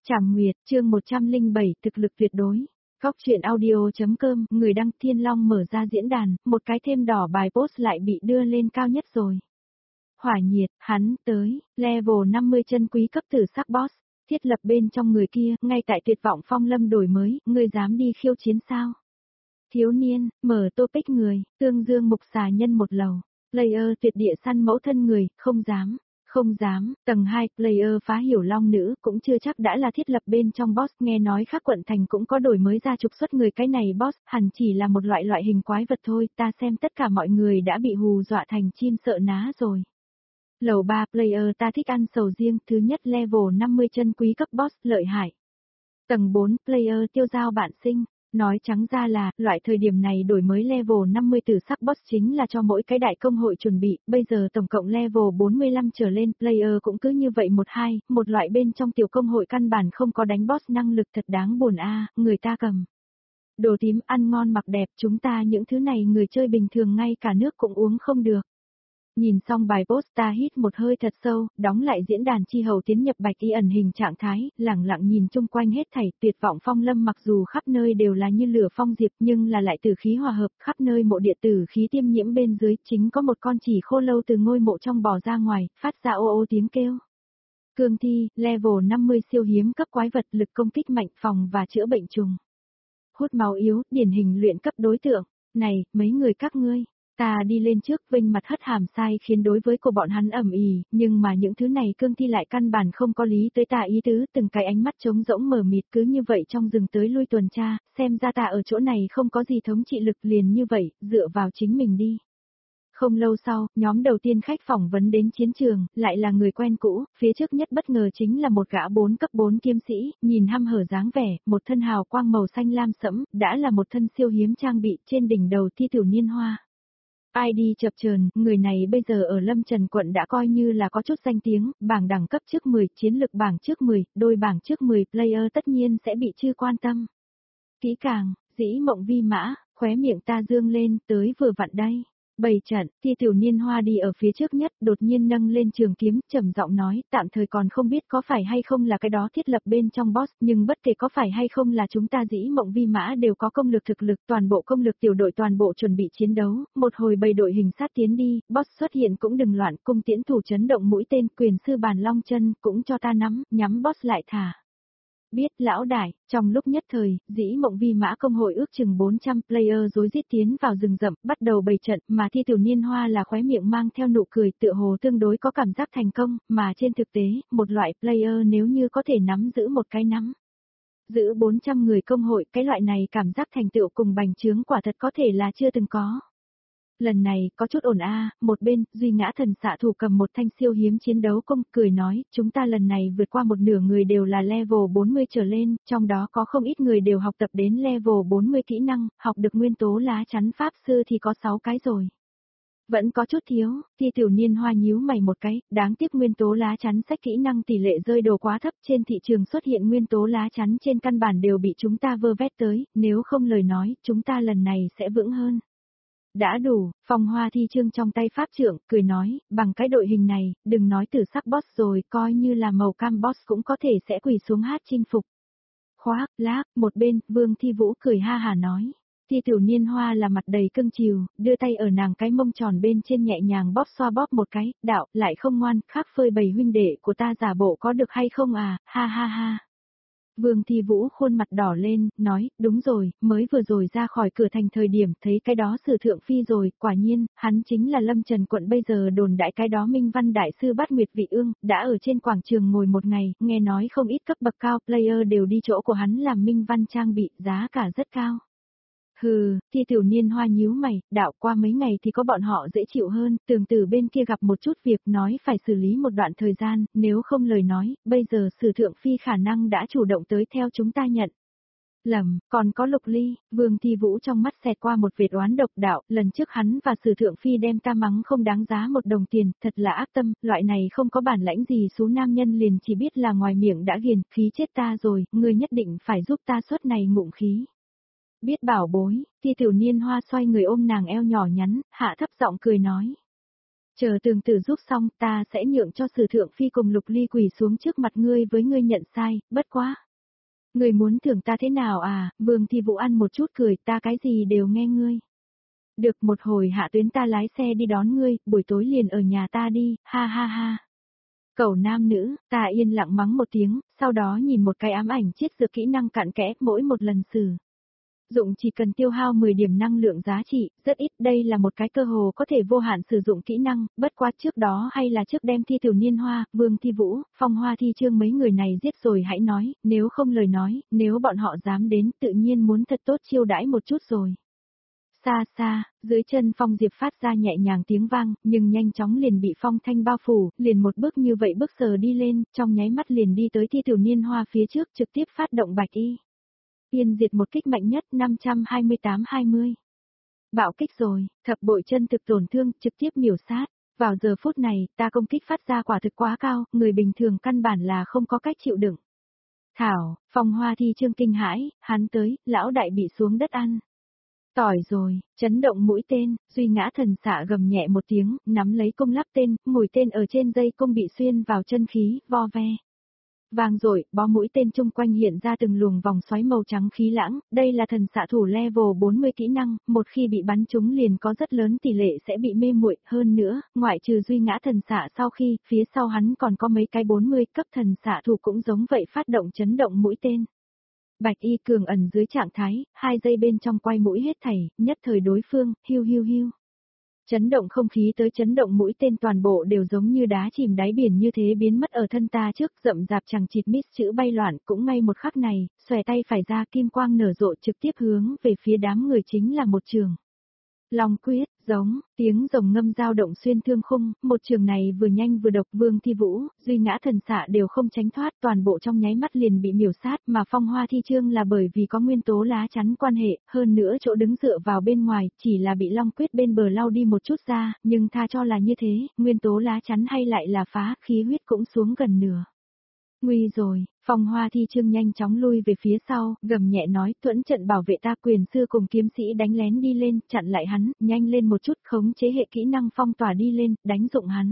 Trảm Nguyệt, chương 107, thực lực tuyệt đối. Góc truyện audio.com, người đăng Thiên Long mở ra diễn đàn, một cái thêm đỏ bài post lại bị đưa lên cao nhất rồi. Hỏa nhiệt, hắn, tới, level 50 chân quý cấp tử sắc boss, thiết lập bên trong người kia, ngay tại tuyệt vọng phong lâm đổi mới, ngươi dám đi khiêu chiến sao? Thiếu niên, mở topic người, tương dương mục xà nhân một lầu, player tuyệt địa săn mẫu thân người, không dám. Không dám, tầng 2, player phá hiểu long nữ cũng chưa chắc đã là thiết lập bên trong boss, nghe nói khác quận thành cũng có đổi mới ra trục xuất người, cái này boss hẳn chỉ là một loại hình quái vật thôi, ta xem tất cả mọi người đã bị hù dọa thành chim sợ ná rồi. Lầu 3, player ta thích ăn sầu riêng, thứ nhất level 50 chân quý cấp boss, lợi hại. Tầng 4, player tiêu giao bạn sinh. Nói trắng ra là, loại thời điểm này đổi mới level 50 tử sắc boss chính là cho mỗi cái đại công hội chuẩn bị, bây giờ tổng cộng level 45 trở lên, player cũng cứ như vậy một loại bên trong tiểu công hội căn bản không có đánh boss năng lực, thật đáng buồn a, người ta cầm. Đồ tím ăn ngon mặc đẹp, chúng ta những thứ này người chơi bình thường ngay cả nước cũng uống không được. Nhìn xong bài post ta hít một hơi thật sâu, đóng lại diễn đàn chi hầu tiến nhập bạch y ẩn hình trạng thái, lẳng lặng nhìn chung quanh hết thảy, tuyệt vọng phong lâm mặc dù khắp nơi đều là như lửa phong diệp nhưng là lại tử khí hòa hợp, khắp nơi mộ địa tử khí tiêm nhiễm bên dưới, chính có một con chỉ khô lâu từ ngôi mộ trong bò ra ngoài, phát ra ô ô tiếng kêu. Cương thi, level 50 siêu hiếm cấp quái vật, lực công kích mạnh, phòng và chữa bệnh trùng. Hút máu yếu, điển hình luyện cấp đối tượng. Này, mấy người các ngươi. Ta đi lên trước vênh mặt hất hàm sai khiến đối với của bọn hắn ầm ĩ, nhưng mà những thứ này cương thi lại căn bản không có lý tới ta ý tứ, từng cái ánh mắt trống rỗng mờ mịt cứ như vậy trong rừng tới lui tuần tra, xem ra ta ở chỗ này không có gì thống trị lực, liền như vậy, dựa vào chính mình đi. Không lâu sau, nhóm đầu tiên khách phỏng vấn đến chiến trường, lại là người quen cũ, phía trước nhất bất ngờ chính là một gã 4 cấp 4 kiếm sĩ, nhìn hăm hở dáng vẻ, một thân hào quang màu xanh lam sẫm, đã là một thân siêu hiếm trang bị, trên đỉnh đầu thi tiểu niên hoa. ID chập chờn, người này bây giờ ở Lâm Trần quận đã coi như là có chút danh tiếng, bảng đẳng cấp trước 10, chiến lực bảng trước 10, đôi bảng trước 10, player tất nhiên sẽ bị chư quan tâm. Kỹ càng, dĩ mộng vi mã, khóe miệng ta dương lên, tới vừa vặn đây. Bày trận, thi tiểu niên hoa đi ở phía trước nhất, đột nhiên nâng lên trường kiếm, trầm giọng nói, tạm thời còn không biết có phải hay không là cái đó thiết lập bên trong boss, nhưng bất kể có phải hay không là chúng ta dĩ mộng vi mã đều có công lực thực lực, toàn bộ công lực tiểu đội toàn bộ chuẩn bị chiến đấu, một hồi bầy đội hình sát tiến đi, boss xuất hiện cũng đừng loạn, cung tiễn thủ chấn động mũi tên, quyền sư bàn long chân, cũng cho ta nắm, nhắm boss lại thả. Biết lão đại, trong lúc nhất thời, dĩ mộng vi mã công hội ước chừng 400 player rối rít tiến vào rừng rậm, bắt đầu bày trận, mà thi tiểu niên hoa là khóe miệng mang theo nụ cười tựa hồ tương đối có cảm giác thành công, mà trên thực tế, một loại player nếu như có thể nắm giữ một cái nắm. Giữ 400 người công hội, cái loại này cảm giác thành tựu cùng bành trướng quả thật có thể là chưa từng có. Lần này, có chút ổn một bên, Duy Ngã thần xạ thủ cầm một thanh siêu hiếm chiến đấu công, cười nói, chúng ta lần này vượt qua một nửa người đều là level 40 trở lên, trong đó có không ít người đều học tập đến level 40 kỹ năng, học được nguyên tố lá chắn pháp sư thì có 6 cái rồi. Vẫn có chút thiếu, thi tiểu niên hoa nhíu mày một cái, đáng tiếc nguyên tố lá chắn sách kỹ năng tỷ lệ rơi đồ quá thấp, trên thị trường xuất hiện nguyên tố lá chắn trên căn bản đều bị chúng ta vơ vét tới, nếu không lời nói, chúng ta lần này sẽ vững hơn. Đã đủ, Phong Hoa thi chương trong tay pháp trưởng, cười nói, bằng cái đội hình này, đừng nói tử sắc boss rồi, coi như là màu cam boss cũng có thể sẽ quỳ xuống hát chinh phục. Khoác, lác, một bên, Vương Thi Vũ cười ha hà nói. Thi tiểu niên hoa là mặt đầy cưng chiều, đưa tay ở nàng cái mông tròn bên trên nhẹ nhàng bóp xoa bóp một cái, đạo, lại không ngoan, khác phơi bầy huynh đệ của ta giả bộ có được hay không à, ha ha ha. Vương Thi Vũ khuôn mặt đỏ lên, nói, đúng rồi, mới vừa rồi ra khỏi cửa thành thời điểm thấy cái đó Sử Thượng Phi rồi, quả nhiên, hắn chính là Lâm Trần quận bây giờ đồn đại cái đó Minh Văn Đại Sư Bát Nguyệt Vị Ương, đã ở trên quảng trường ngồi một ngày, nghe nói không ít cấp bậc cao player đều đi chỗ của hắn làm Minh Văn trang bị, giá cả rất cao. Hừ, thi tiểu niên hoa nhíu mày, đạo qua mấy ngày thì có bọn họ dễ chịu hơn, tường tử bên kia gặp một chút việc nói phải xử lý một đoạn thời gian, nếu không lời nói, bây giờ Sử Thượng Phi khả năng đã chủ động tới theo chúng ta nhận. Lầm, còn có Lục Ly, Vương Thi Vũ trong mắt xẹt qua một vệt oán độc đạo, lần trước hắn và Sử Thượng Phi đem ta mắng không đáng giá một đồng tiền, thật là ác tâm, loại này không có bản lãnh gì số nam nhân liền chỉ biết là ngoài miệng đã ghiền, khí chết ta rồi, ngươi nhất định phải giúp ta suốt này ngụm khí. Biết bảo bối, thi tiểu niên hoa xoay người ôm nàng eo nhỏ nhắn, hạ thấp giọng cười nói. Chờ tường tử giúp xong ta sẽ nhượng cho Sử Thượng Phi cùng Lục Ly quỳ xuống trước mặt ngươi với ngươi nhận sai, bất quá. Ngươi muốn thưởng ta thế nào à, Vương Thi Vũ ăn một chút cười, ta cái gì đều nghe ngươi. Được một hồi hạ tuyến ta lái xe đi đón ngươi, buổi tối liền ở nhà ta đi, ha ha ha. Cẩu nam nữ, ta yên lặng mắng một tiếng, sau đó nhìn một cái ám ảnh chiết dược kỹ năng cặn kẽ mỗi một lần sử dụng chỉ cần tiêu hao 10 điểm năng lượng giá trị, rất ít, đây là một cái cơ hồ có thể vô hạn sử dụng kỹ năng, bất quá trước đó hay là trước đem Thi Tiểu Niên Hoa, Vương Thi Vũ, Phong Hoa Thi Trương mấy người này giết rồi hãy nói, nếu không lời nói, nếu bọn họ dám đến tự nhiên muốn thật tốt chiêu đãi một chút rồi. Xa xa, dưới chân Phong Diệp phát ra nhẹ nhàng tiếng vang, nhưng nhanh chóng liền bị phong thanh bao phủ, liền một bước như vậy bước sờ đi lên, trong nháy mắt liền đi tới Thi Tiểu Niên Hoa phía trước trực tiếp phát động bạch y. Tiên diệt một kích mạnh nhất 528-20. Bạo kích rồi, thập bội chân thực tổn thương, trực tiếp miểu sát. Vào giờ phút này, ta công kích phát ra quả thực quá cao, người bình thường căn bản là không có cách chịu đựng. Thảo, Phong Hoa Thi Trương kinh hãi, hắn tới, lão đại bị xuống đất ăn. Tỏi rồi, chấn động mũi tên, Duy Ngã Thần Xạ gầm nhẹ một tiếng, nắm lấy cung lắp tên, mũi tên ở trên dây cung bị xuyên vào chân khí, vo ve. Vang rồi, bó mũi tên chung quanh hiện ra từng luồng vòng xoáy màu trắng khí lãng, đây là thần xạ thủ level 40 kỹ năng, một khi bị bắn trúng liền có rất lớn tỷ lệ sẽ bị mê muội, hơn nữa, ngoại trừ Duy Ngã Thần Xạ sau khi, phía sau hắn còn có mấy cái 40 cấp thần xạ thủ cũng giống vậy phát động chấn động mũi tên. Bạch y cường ẩn dưới trạng thái, 2 giây bên trong quay mũi hết thảy, nhất thời đối phương, hiu hiu hiu. Chấn động không khí tới chấn động mũi tên toàn bộ đều giống như đá chìm đáy biển như thế biến mất ở thân ta trước, rậm rạp chẳng chịt mít chữ bay loạn, cũng ngay một khắc này, xòe tay phải ra kim quang nở rộ trực tiếp hướng về phía đám người chính là một trường. Long quyết, giống, tiếng rồng ngâm dao động xuyên thương khung, một trường này vừa nhanh vừa độc, Vương Thi Vũ, Duy Ngã Thần Xạ đều không tránh thoát, toàn bộ trong nháy mắt liền bị miểu sát, mà Phong Hoa Thi Trương là bởi vì có nguyên tố lá chắn quan hệ, hơn nữa chỗ đứng dựa vào bên ngoài, chỉ là bị Long quyết bên bờ lau đi một chút ra, nhưng tha cho là như thế, nguyên tố lá chắn hay lại là phá, khí huyết cũng xuống gần nửa. Nguy rồi, Phong Hoa Thi Trương nhanh chóng lui về phía sau, gầm nhẹ nói, thuẫn trận bảo vệ ta, quyền sư cùng kiếm sĩ đánh lén đi lên, chặn lại hắn, nhanh lên một chút, khống chế hệ kỹ năng phong tỏa đi lên, đánh dụng hắn.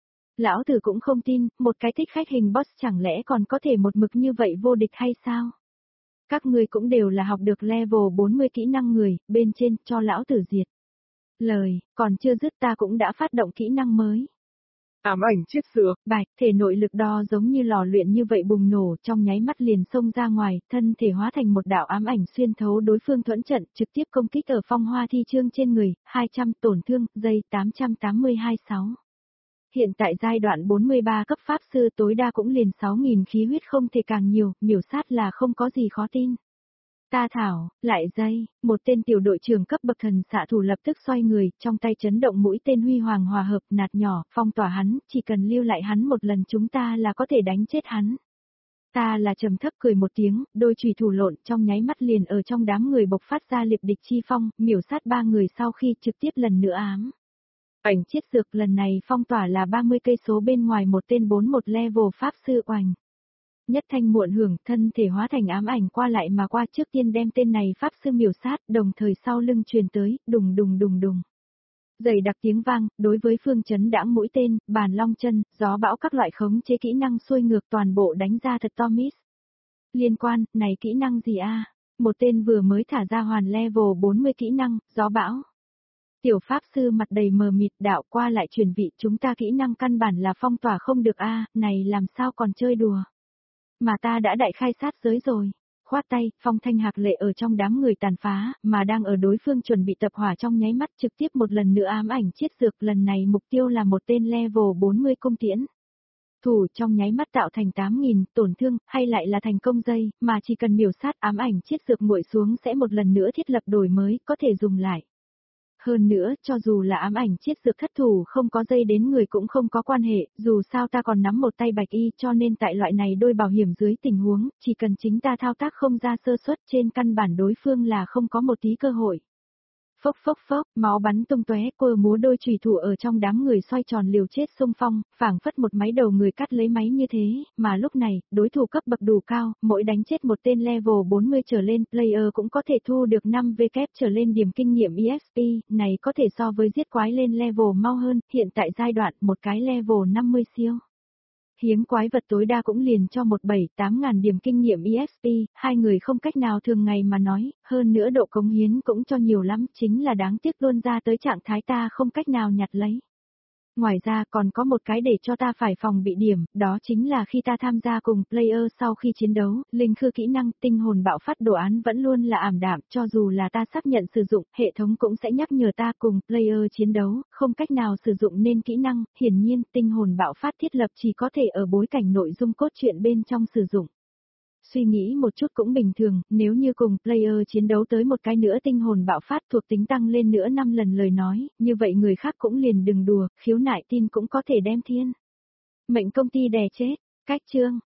Lão tử cũng không tin, một cái thích khách hình boss chẳng lẽ còn có thể một mực như vậy vô địch hay sao? Các ngươi cũng đều là học được level 40 kỹ năng người, bên trên, cho lão tử diệt. Lời, còn chưa dứt ta cũng đã phát động kỹ năng mới. Ám ảnh chiết xược, Bạch, thể nội lực đo giống như lò luyện như vậy bùng nổ, trong nháy mắt liền xông ra ngoài, thân thể hóa thành một đạo ám ảnh xuyên thấu đối phương thuẫn trận, trực tiếp công kích ở Phong Hoa Thi Trương trên người, 200 tổn thương, giây 882-6. Hiện tại giai đoạn 43 cấp pháp sư tối đa cũng liền 6.000 khí huyết không thể càng nhiều, miểu sát là không có gì khó tin. Ta thảo, lại dây, một tên tiểu đội trưởng cấp bậc thần xạ thủ lập tức xoay người, trong tay chấn động mũi tên huy hoàng hòa hợp, nạt nhỏ, phong tỏa hắn, chỉ cần lưu lại hắn một lần chúng ta là có thể đánh chết hắn. Ta là trầm thấp cười một tiếng, đôi chùy thủ lộn trong nháy mắt liền ở trong đám người bộc phát ra liệp địch chi phong, miểu sát 3 người sau khi trực tiếp lần nữa ám. Ảnh chiết dược lần này phong tỏa là 30 cây số bên ngoài một tên 41 level pháp sư oành. Nhất thanh muộn hưởng, thân thể hóa thành ám ảnh qua lại mà qua, trước tiên đem tên này pháp sư miểu sát, đồng thời sau lưng truyền tới, đùng đùng đùng đùng. Dày đặc tiếng vang, đối với phương chấn đãng mũi tên, bàn long chân, gió bão các loại khống chế kỹ năng xuôi ngược toàn bộ đánh ra thật to miss. Liên quan, này kỹ năng gì a? Một tên vừa mới thả ra hoàn level 40 kỹ năng, gió bão. Tiểu pháp sư mặt đầy mờ mịt, đạo qua lại chuyển vị, chúng ta kỹ năng căn bản là phong tỏa không được a, này làm sao còn chơi đùa. Mà ta đã đại khai sát giới rồi. Khoát tay, Phong Thanh Hạc Lệ ở trong đám người tàn phá, mà đang ở đối phương chuẩn bị tập hỏa trong nháy mắt trực tiếp một lần nữa ám ảnh chiết dược, lần này mục tiêu là một tên level 40 cung tiễn. Thủ trong nháy mắt tạo thành 8.000 tổn thương, hay lại là thành công dây, mà chỉ cần miểu sát ám ảnh chiết dược nguội xuống sẽ một lần nữa thiết lập đổi mới, có thể dùng lại. Hơn nữa, cho dù là ám ảnh chiết dược thất thủ không có dây đến người cũng không có quan hệ, dù sao ta còn nắm một tay bạch y cho nên tại loại này đôi bảo hiểm dưới tình huống, chỉ cần chính ta thao tác không ra sơ suất trên căn bản đối phương là không có một tí cơ hội. Phốc phốc phốc, máu bắn tung tóe, cô múa đôi chùy thủ ở trong đám người xoay tròn liều chết xung phong, phảng phất một máy đầu người cắt lấy máy như thế, mà lúc này, đối thủ cấp bậc đủ cao, mỗi đánh chết một tên level 40 trở lên, player cũng có thể thu được 5W trở lên điểm kinh nghiệm EXP, này có thể so với giết quái lên level mau hơn, hiện tại giai đoạn một cái level 50 siêu. Hiếm quái vật tối đa cũng liền cho 17-8 ngàn điểm kinh nghiệm EXP, hai người không cách nào thường ngày mà nói, hơn nữa độ cống hiến cũng cho nhiều lắm, chính là đáng tiếc luôn ra tới trạng thái ta không cách nào nhặt lấy. Ngoài ra còn có một cái để cho ta phải phòng bị điểm, đó chính là khi ta tham gia cùng player sau khi chiến đấu, linh khư kỹ năng tinh hồn bạo phát đồ án vẫn luôn là ảm đạm, cho dù là ta xác nhận sử dụng, hệ thống cũng sẽ nhắc nhở ta cùng player chiến đấu, không cách nào sử dụng nên kỹ năng, hiển nhiên tinh hồn bạo phát thiết lập chỉ có thể ở bối cảnh nội dung cốt truyện bên trong sử dụng. Suy nghĩ một chút cũng bình thường, nếu như cùng player chiến đấu tới một cái nữa tinh hồn bạo phát thuộc tính tăng lên nữa 5 lần lời nói, như vậy người khác cũng liền đừng đùa, khiếu nại tin cũng có thể đem thiên. Mệnh công ty đè chết, cách chương.